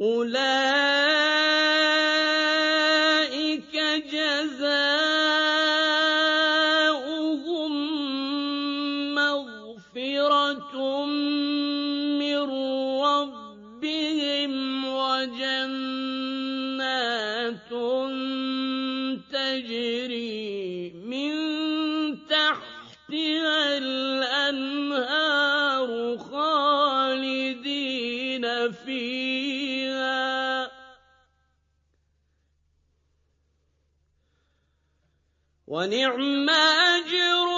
أُولَٰئِكَ جَزَاؤُهُم مَّغْفِرَةٌ مِّن رَّبِّهِمْ وَجَنَّاتٌ تَجْرِي مِن تَحْتِهَا الْأَنْهَارُ خَالِدِينَ فِيهَا ۚ وَنِعْمَ أَجْرُ